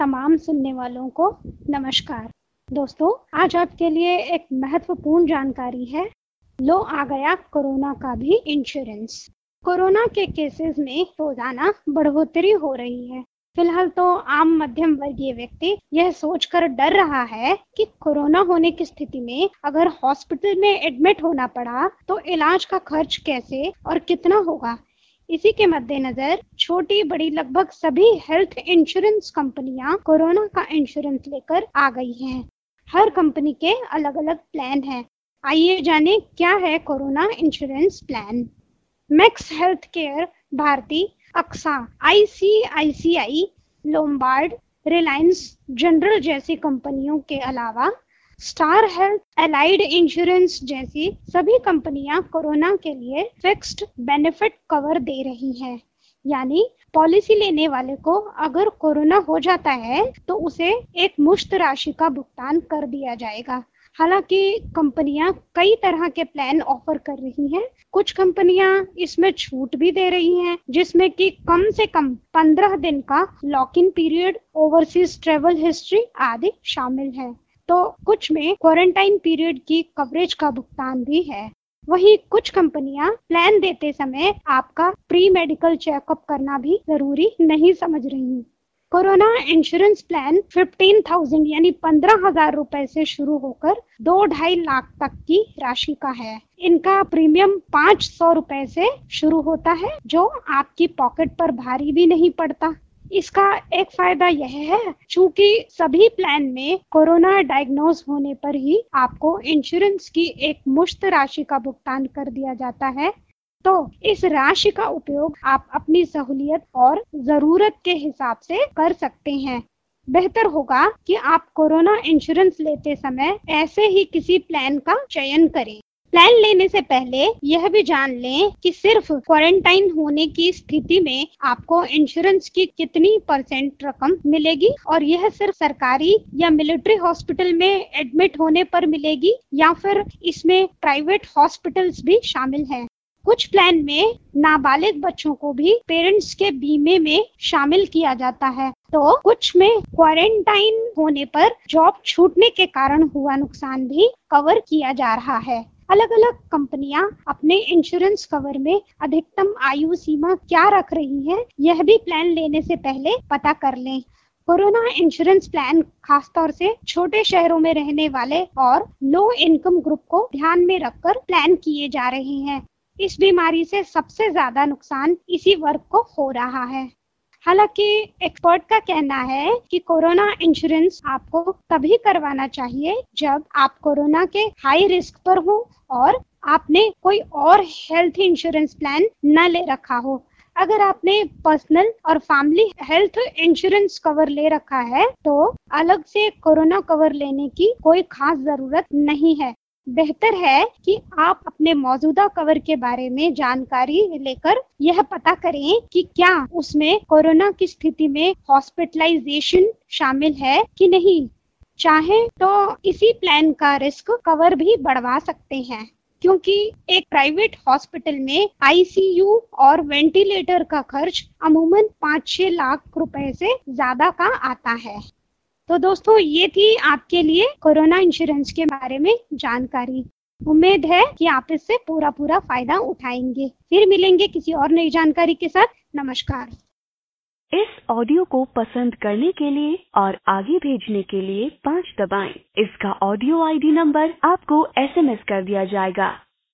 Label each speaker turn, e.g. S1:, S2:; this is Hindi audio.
S1: तमाम सुनने वालों को नमस्कार। दोस्तों, आज आपके लिए एक महत्वपूर्ण जानकारी है। लो आ गया कोरोना का भी इंश्योरेंस। कोरोना के केसेस में रोजाना बढ़ोतरी हो रही है। फिलहाल तो आम मध्यम वर्गीय व्यक्ति यह सोचकर डर रहा है कि कोरोना होने की स्थिति में अगर हॉस्पिटल में एडमिट होना पड़ा तो इलाज का खर्च कैसे और कितना होगा। इसी के मद्देनजर छोटी बड़ी लगभग सभी हेल्थ इंश्योरेंस कंपनियां कोरोना का इंश्योरेंस लेकर आ गई हैं। हर कंपनी के अलग अलग प्लान हैं। आइए जाने क्या है corona insurance plan. Max health care, Bharti, Axa, ICICI, Lombard, Reliance general जैसी कंपनियों के अलावा स्टार हेल्थ, एलाइड इंश्योरेंस जैसी सभी कंपनियां कोरोना के लिए फिक्स्ड बेनिफिट कवर दे रही हैं। यानी पॉलिसी लेने वाले को अगर कोरोना हो जाता है तो उसे एक मुश्त राशि का भुगतान कर दिया जाएगा। हालांकि कंपनियां कई तरह के प्लान ऑफर कर रही हैं। कुछ कंपनियां इसमें छूट भी दे रही हैं, जिसमें कि कम से कम 15 दिन का lock in period, overseas travel history आदि शामिल है। तो कुछ में क्वारंटाइन पीरियड की कवरेज का भुगतान भी है। वहीं कुछ कंपनियां प्लान देते समय आपका प्री मेडिकल चेकअप करना भी जरूरी नहीं समझ रही। कोरोना इंश्योरेंस प्लान 15,000 यानी 15,000 रुपए से शुरू होकर 2-2.5 लाख तक की राशि का है। इनका प्रीमियम 500 रुपए से शुरू होता है, जो आपकी पॉकेट पर भारी भी नहीं पड़ता। इसका एक फायदा यह है, चूंकि सभी प्लान में कोरोना डायग्नोज होने पर ही आपको इंश्योरेंस की एक मुश्त राशि का भुगतान कर दिया जाता है, तो इस राशि का उपयोग आप अपनी सहूलियत और जरूरत के हिसाब से कर सकते हैं। बेहतर होगा कि आप कोरोना इंश्योरेंस लेते समय ऐसे ही किसी प्लान का चयन करें। प्लान लेने से पहले यह भी जान लें कि सिर्फ क्वारंटाइन होने की स्थिति में आपको इंश्योरेंस की कितनी % रकम मिलेगी और यह सिर्फ सरकारी या मिलिट्री हॉस्पिटल में एडमिट होने पर मिलेगी या फिर इसमें प्राइवेट हॉस्पिटल्स भी शामिल हैं। कुछ प्लान में नाबालिग बच्चों को भी पेरेंट्स के बीमे में शामिल किया जाता है, तो कुछ में क्वारंटाइन होने पर जॉब छूटने के कारण हुआ नुकसान भी कवर किया जा रहा है। अलग अलग कंपनियां अपने इंश्योरेंस कवर में अधिकतम आयु सीमा क्या रख रही हैं, यह भी प्लान लेने से पहले पता कर लें। कोरोना इंश्योरेंस प्लान खासतौर से छोटे शहरों में रहने वाले और लो इनकम ग्रुप को ध्यान में रखकर प्लान किए जा रहे हैं। इस बीमारी से सबसे ज्यादा नुकसान इसी वर्ग को हो रहा है। हालांकि एक्सपर्ट का कहना है कि कोरोना इंश्योरेंस आपको तभी करवाना चाहिए जब आप कोरोना के हाई रिस्क पर हो और आपने कोई और हेल्थ इंश्योरेंस प्लान न ले रखा हो। अगर आपने पर्सनल और फैमिली हेल्थ इंश्योरेंस कवर ले रखा है तो अलग से कोरोना कवर लेने की कोई खास जरूरत नहीं है। बेहतर है कि आप अपने मौजूदा कवर के बारे में जानकारी लेकर यह पता करें कि क्या उसमें कोरोना की स्थिति में हॉस्पिटलाइजेशन शामिल है कि नहीं। चाहे तो इसी प्लान का रिस्क कवर भी बढ़वा सकते हैं, क्योंकि एक प्राइवेट हॉस्पिटल में आईसीयू और वेंटिलेटर का खर्च अमूमन 5-6 लाख रुपए से ज्यादा का आता है। तो दोस्तों, ये थी आपके लिए कोरोना इंश्योरेंस के बारे में जानकारी। उम्मीद है कि आप इससे पूरा फायदा उठाएंगे। फिर मिलेंगे किसी और नई जानकारी के साथ। नमस्कार।
S2: इस ऑडियो को पसंद करने के लिए और आगे भेजने के लिए 5 दबाएं। इसका ऑडियो आईडी नंबर आपको SMS कर दिया जाएगा।